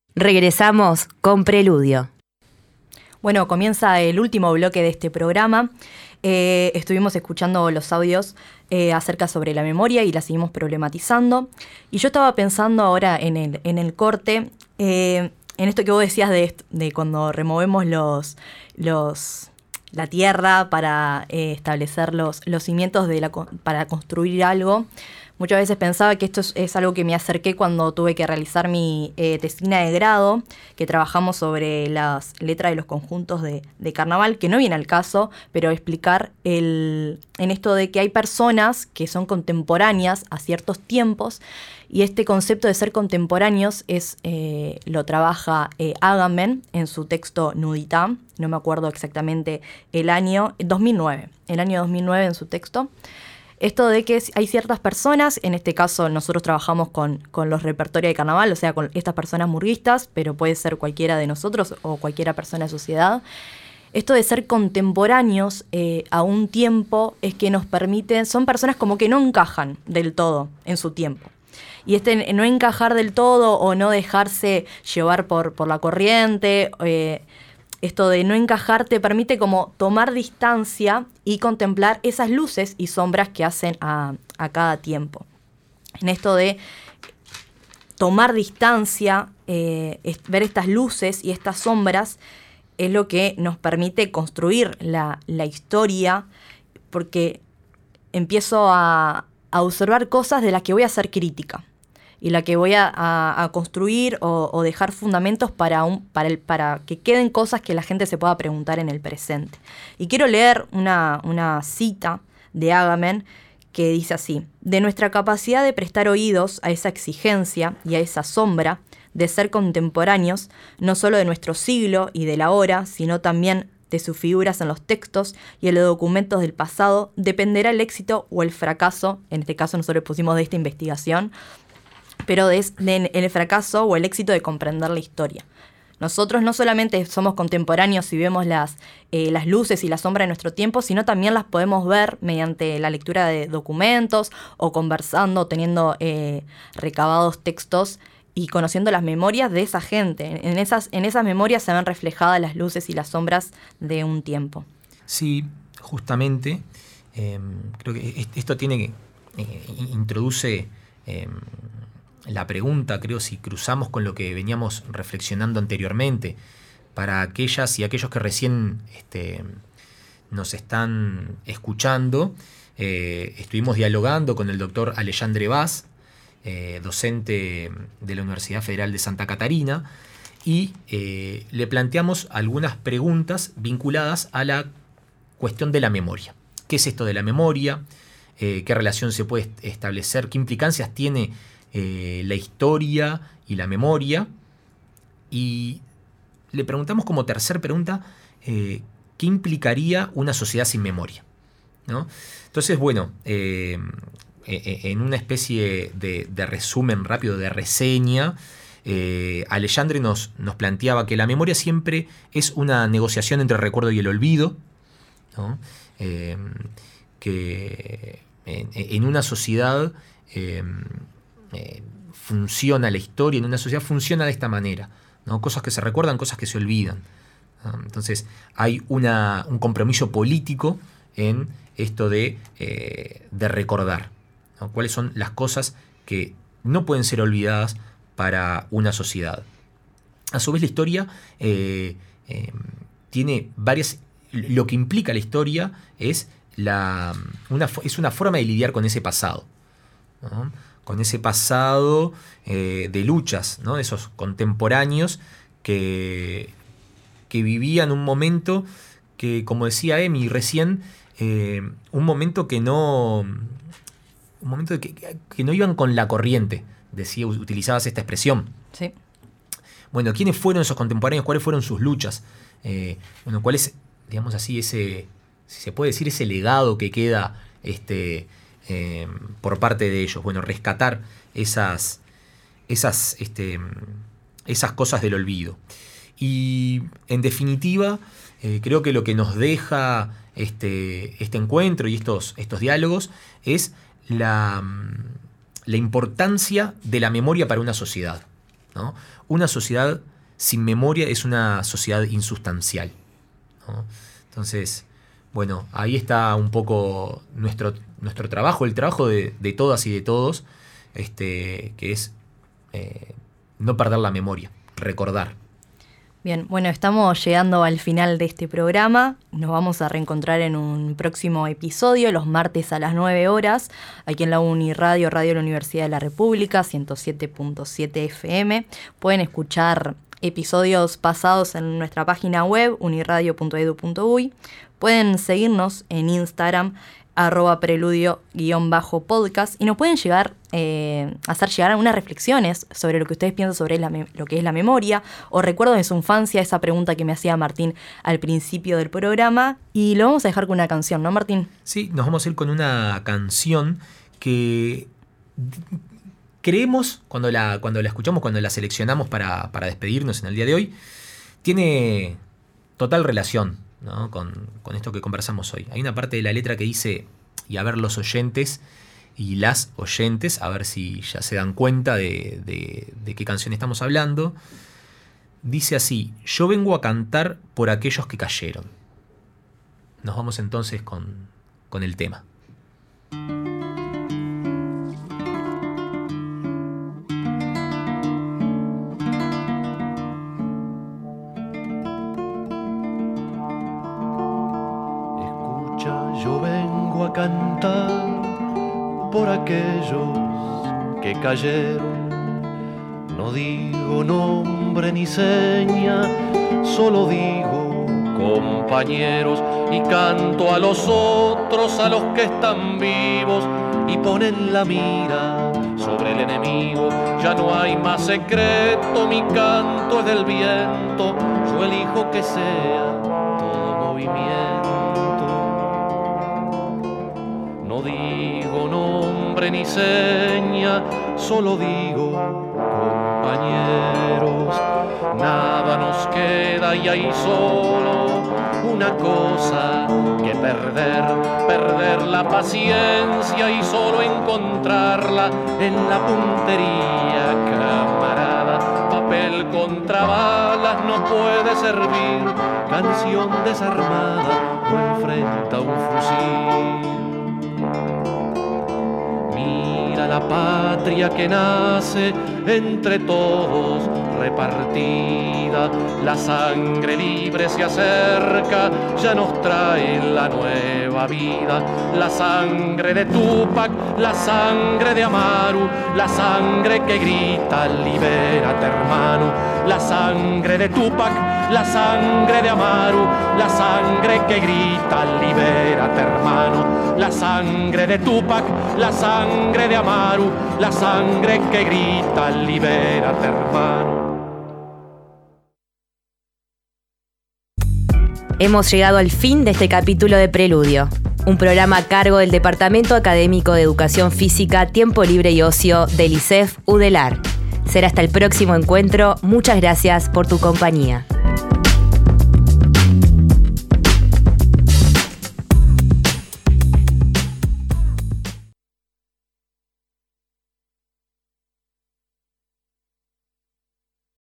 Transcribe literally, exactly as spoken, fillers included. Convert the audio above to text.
Regresamos con Preludio. Bueno, comienza el último bloque de este programa. Eh, estuvimos escuchando los audios eh, acerca sobre la memoria y la seguimos problematizando. Y yo estaba pensando ahora en el, en el corte, eh, en esto que vos decías de, de cuando removemos los, los, la tierra para eh, establecer los, los cimientos de la, para construir algo. Muchas veces pensaba que esto es, es algo que me acerqué cuando tuve que realizar mi eh, tesina de grado, que trabajamos sobre las letras de los conjuntos de, de carnaval, que no viene al caso, pero explicar el, en esto de que hay personas que son contemporáneas a ciertos tiempos, y este concepto de ser contemporáneos es eh, lo trabaja eh, Agamben en su texto Nuditá, no me acuerdo exactamente el año, dos mil nueve, el año dos mil nueve en su texto. Esto de que hay ciertas personas, en este caso nosotros trabajamos con, con los repertorios de carnaval, o sea, con estas personas murguistas, pero puede ser cualquiera de nosotros o cualquiera persona de sociedad. Esto de ser contemporáneos eh, a un tiempo es que nos permite, son personas como que no encajan del todo en su tiempo. Y este no encajar del todo o no dejarse llevar por, por la corriente, eh, esto de no encajar te permite como tomar distancia y contemplar esas luces y sombras que hacen a, a cada tiempo. En esto de tomar distancia, eh, es, ver estas luces y estas sombras es lo que nos permite construir la, la historia, porque empiezo a, a observar cosas de las que voy a hacer crítica. Y la que voy a, a, a construir o, o dejar fundamentos para, un, para, el, para que queden cosas que la gente se pueda preguntar en el presente. Y quiero leer una, una cita de Agamben que dice así: de nuestra capacidad de prestar oídos a esa exigencia y a esa sombra de ser contemporáneos, no solo de nuestro siglo y de la hora, sino también de sus figuras en los textos y en los documentos del pasado, dependerá el éxito o el fracaso, en este caso nosotros pusimos de esta investigación, pero de, de, el fracaso o el éxito de comprender la historia. Nosotros no solamente somos contemporáneos y vemos las, eh, las luces y la sombra de nuestro tiempo, sino también las podemos ver mediante la lectura de documentos o conversando, teniendo eh, recabados textos y conociendo las memorias de esa gente. En esas, en esas memorias se ven reflejadas las luces y las sombras de un tiempo. Sí, justamente. Eh, creo que esto tiene que eh, introduce... Eh, la pregunta, creo, si cruzamos con lo que veníamos reflexionando anteriormente, para aquellas y aquellos que recién este, nos están escuchando, eh, estuvimos dialogando con el doctor Alexandre Vaz, eh, docente de la Universidad Federal de Santa Catarina, y eh, le planteamos algunas preguntas vinculadas a la cuestión de la memoria. ¿Qué es esto de la memoria? Eh, ¿Qué relación se puede establecer? ¿Qué implicancias tiene Eh, la historia y la memoria? Y le preguntamos como tercer pregunta, eh, ¿qué implicaría una sociedad sin memoria? ¿No? Entonces, bueno, eh, eh, en una especie de, de resumen rápido, de reseña, eh, Alexandre nos, nos planteaba que la memoria siempre es una negociación entre el recuerdo y el olvido, ¿no? Eh, que en, en una sociedad eh, Eh, funciona la historia, en una sociedad funciona de esta manera, ¿no? Cosas que se recuerdan, cosas que se olvidan, ¿no? Entonces hay una, un compromiso político en esto de, eh, de recordar, ¿no? Cuáles son las cosas que no pueden ser olvidadas para una sociedad. A su vez, la historia eh, eh, tiene varias... Lo que implica la historia es, la, una, es una forma de lidiar con ese pasado, ¿no? Con ese pasado eh, de luchas, ¿no? Esos contemporáneos que, que vivían un momento que, como decía Emi recién, eh, un momento que no, un momento que, que no iban con la corriente, decía, utilizabas esta expresión. Sí. Bueno, ¿quiénes fueron esos contemporáneos? ¿Cuáles fueron sus luchas? Eh, bueno, ¿cuál es, digamos así, ese, si se puede decir, ese legado que queda este Eh, por parte de ellos? Bueno, rescatar esas, esas, este, esas cosas del olvido. Y en definitiva, eh, creo que lo que nos deja este, este encuentro y estos, estos diálogos es la, la importancia de la memoria para una sociedad, ¿no? Una sociedad sin memoria es una sociedad insustancial, ¿no? Entonces, bueno, ahí está un poco nuestro, nuestro trabajo, el trabajo de, de todas y de todos, este, que es eh, no perder la memoria, recordar. Bien, bueno, estamos llegando al final de este programa. Nos vamos a reencontrar en un próximo episodio, los martes a las nueve horas, aquí en la Uniradio, Radio de la Universidad de la República, ciento siete punto siete F M. Pueden escuchar episodios pasados en nuestra página web, uniradio punto edu punto uy. Pueden seguirnos en Instagram, arroba preludio guión bajo podcast, y nos pueden llegar eh, hacer llegar algunas reflexiones sobre lo que ustedes piensan sobre la me- lo que es la memoria, o recuerdos de su infancia, esa pregunta que me hacía Martín al principio del programa. Y lo vamos a dejar con una canción, ¿no, Martín? Sí, nos vamos a ir con una canción que creemos, cuando la, cuando la escuchamos, cuando la seleccionamos para, para despedirnos en el día de hoy, tiene total relación, ¿no? con, con esto que conversamos hoy. Hay una parte de la letra que dice, y a ver los oyentes y las oyentes, a ver si ya se dan cuenta de, de, de qué canción estamos hablando. Dice así: yo vengo a cantar por aquellos que cayeron. Nos vamos entonces con, con el tema. Yo vengo a cantar por aquellos que cayeron. No digo nombre ni seña, solo digo compañeros. Y canto a los otros, a los que están vivos y ponen la mira sobre el enemigo. Ya no hay más secreto, mi canto es del viento. Yo elijo que sea todo movimiento. No digo nombre ni seña, solo digo compañeros. Nada nos queda y hay solo una cosa que perder, perder la paciencia y solo encontrarla en la puntería, camarada. Papel contra balas no puede servir, canción desarmada no enfrenta un fusil. Mira la patria que nace entre todos repartida, la sangre libre se acerca, ya nos trae la nueva vida. La sangre de Tupac, la sangre de Amaru, la sangre que grita libérate hermano. La sangre de Tupac, la sangre de Amaru, la sangre que grita libérate hermano. La sangre de Tupac, la sangre de Amaru, la sangre que grita libérate hermano. Hemos llegado al fin de este capítulo de Preludio, un programa a cargo del Departamento Académico de Educación Física, Tiempo Libre y Ocio del I C E F U D E L A R. Será hasta el próximo encuentro. Muchas gracias por tu compañía.